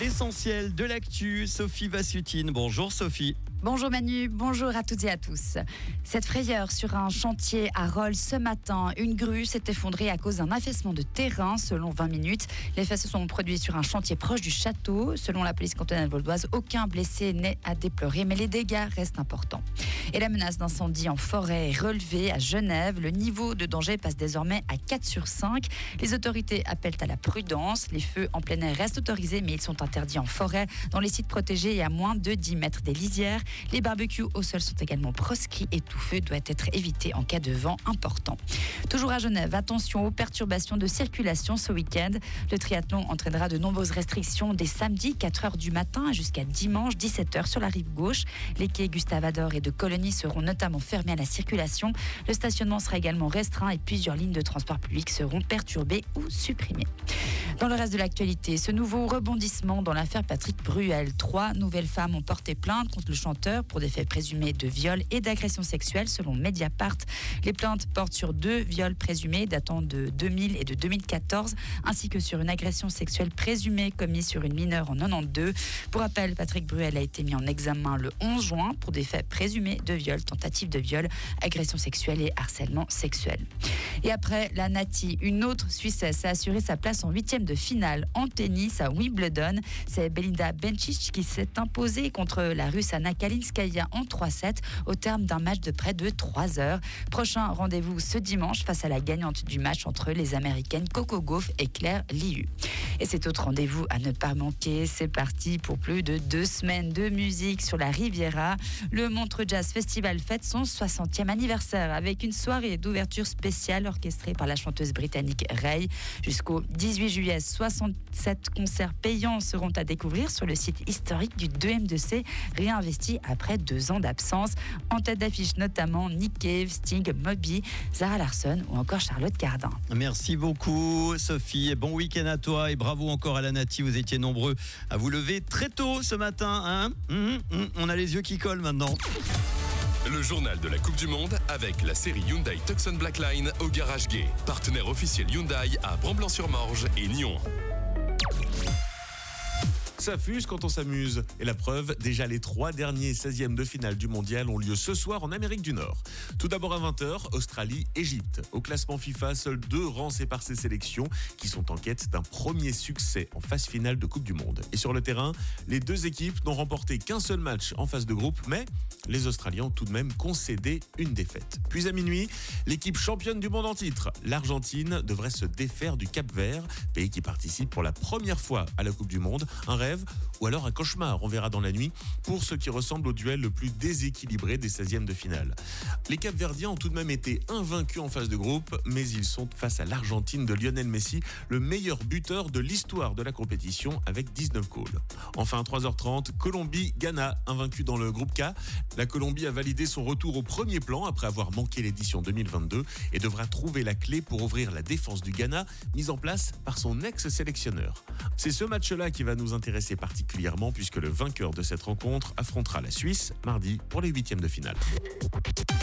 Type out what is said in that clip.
l'essentiel de l'actu. Sophie Vassutine. Bonjour Sophie. Bonjour Manu, bonjour à toutes et à tous. Cette frayeur sur un chantier à Rolle ce matin. Une grue s'est effondrée à cause d'un affaissement de terrain selon 20 minutes. Les faits se sont produits sur un chantier proche du château. Selon la police cantonale vaudoise, aucun blessé n'est à déplorer, mais les dégâts restent importants. Et la menace d'incendie en forêt est relevée à Genève. Le niveau de danger passe désormais à 4 sur 5. Les autorités appellent à la prudence. Les feux en plein air restent autorisés, mais ils sont interdits en forêt, dans les sites protégés et à moins de 10 mètres des lisières. Les barbecues au sol sont également proscrits et tout feu doit être évité en cas de vent important. Toujours à Genève, attention aux perturbations de circulation ce week-end. Le triathlon entraînera de nombreuses restrictions dès samedi 4h du matin jusqu'à dimanche 17h sur la rive gauche. Les quais Gustave Ador et de Colonie seront notamment fermés à la circulation. Le stationnement sera également restreint et plusieurs lignes de transport public seront perturbées ou supprimées. Dans le reste de l'actualité, ce nouveau rebondissement dans l'affaire Patrick Bruel. 3 nouvelles femmes ont porté plainte contre le chanteur pour des faits présumés de viol et d'agression sexuelle selon Mediapart. Les plaintes portent sur 2 viols présumés datant de 2000 et de 2014, ainsi que sur une agression sexuelle présumée commise sur une mineure en 92. Pour rappel, Patrick Bruel a été mis en examen le 11 juin pour des faits présumés de viol, tentative de viol, agression sexuelle et harcèlement sexuel. Et après la Nati, une autre Suissesse a assuré sa place en 8e de finale en tennis à Wimbledon. C'est Belinda Bencic qui s'est imposée contre la Russe Anna Kalinskaya en 3-7 au terme d'un match de près de 3 heures. Prochain rendez-vous ce dimanche face à la gagnante du match entre les Américaines Coco Gauff et Claire Liu. Et cet autre rendez-vous à ne pas manquer, c'est parti pour plus de 2 semaines de musique sur la Riviera. Le Montreux Jazz Festival fête son 60e anniversaire avec une soirée d'ouverture spéciale orchestrée par la chanteuse britannique Ray. Jusqu'au 18 juillet, 67 concerts payants seront à découvrir sur le site historique du 2M2C, réinvesti après 2 ans d'absence. En tête d'affiche notamment Nick Cave, Sting, Moby, Zara Larsson ou encore Charlotte Cardin. Merci beaucoup Sophie et bon week-end à toi et bravo encore à la Nati. Vous étiez nombreux à vous lever très tôt ce matin. On a les yeux qui collent maintenant. Le journal de la Coupe du Monde avec la série Hyundai Tucson Blackline au Garage Gay. Partenaire officiel Hyundai à Bramblans-sur-Morge et Nyon. Ça fuse quand on s'amuse. Et la preuve, déjà les 3 derniers 16e de finale du mondial ont lieu ce soir en Amérique du Nord. Tout d'abord à 20h, Australie-Égypte. Au classement FIFA, seuls 2 rangs séparent ces sélections qui sont en quête d'un premier succès en phase finale de Coupe du Monde. Et sur le terrain, les 2 équipes n'ont remporté qu'un seul match en phase de groupe, mais les Australiens ont tout de même concédé une défaite. Puis à minuit, l'équipe championne du monde en titre, l'Argentine, devrait se défaire du Cap-Vert, pays qui participe pour la première fois à la Coupe du Monde. Un rêve ou alors un cauchemar, on verra dans la nuit, pour ce qui ressemble au duel le plus déséquilibré des 16e de finale. Les Capverdiens ont tout de même été invaincus en phase de groupe, mais ils sont face à l'Argentine de Lionel Messi, le meilleur buteur de l'histoire de la compétition avec 19 goals. Enfin, à 3h30, Colombie-Ghana, invaincu dans le groupe K. La Colombie a validé son retour au premier plan après avoir manqué l'édition 2022 et devra trouver la clé pour ouvrir la défense du Ghana, mise en place par son ex-sélectionneur. C'est ce match-là qui va nous intéresser particulièrement puisque le vainqueur de cette rencontre affrontera la Suisse mardi pour les 8e de finale.